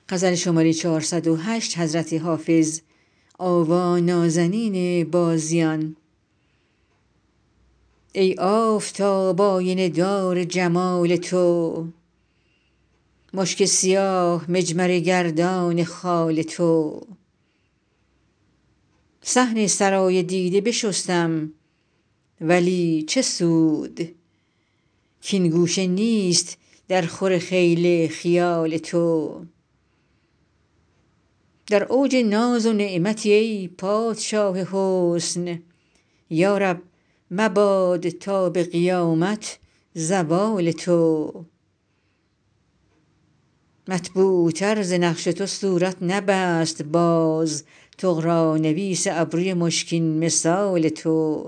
ای آفتاب آینه دار جمال تو مشک سیاه مجمره گردان خال تو صحن سرای دیده بشستم ولی چه سود کاین گوشه نیست درخور خیل خیال تو در اوج ناز و نعمتی ای پادشاه حسن یا رب مباد تا به قیامت زوال تو مطبوع تر ز نقش تو صورت نبست باز طغرانویس ابروی مشکین مثال تو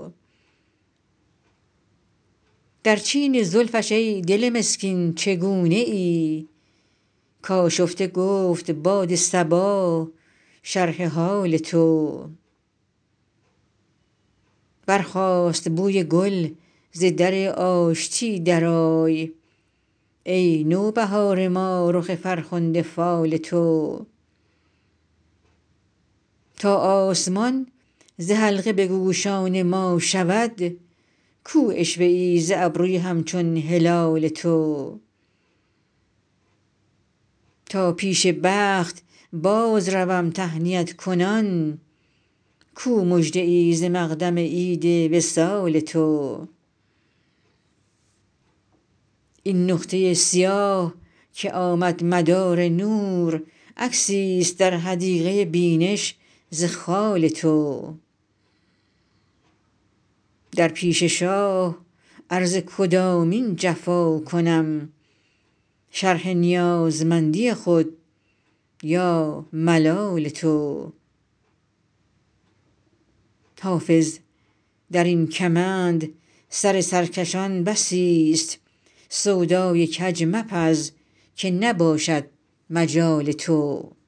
در چین زلفش ای دل مسکین چگونه ای کآشفته گفت باد صبا شرح حال تو برخاست بوی گل ز در آشتی درآی ای نوبهار ما رخ فرخنده فال تو تا آسمان ز حلقه به گوشان ما شود کو عشوه ای ز ابروی همچون هلال تو تا پیش بخت بازروم تهنیت کنان کو مژده ای ز مقدم عید وصال تو این نقطه سیاه که آمد مدار نور عکسیست در حدیقه بینش ز خال تو در پیش شاه عرض کدامین جفا کنم شرح نیازمندی خود یا ملال تو حافظ در این کمند سر سرکشان بسیست سودای کج مپز که نباشد مجال تو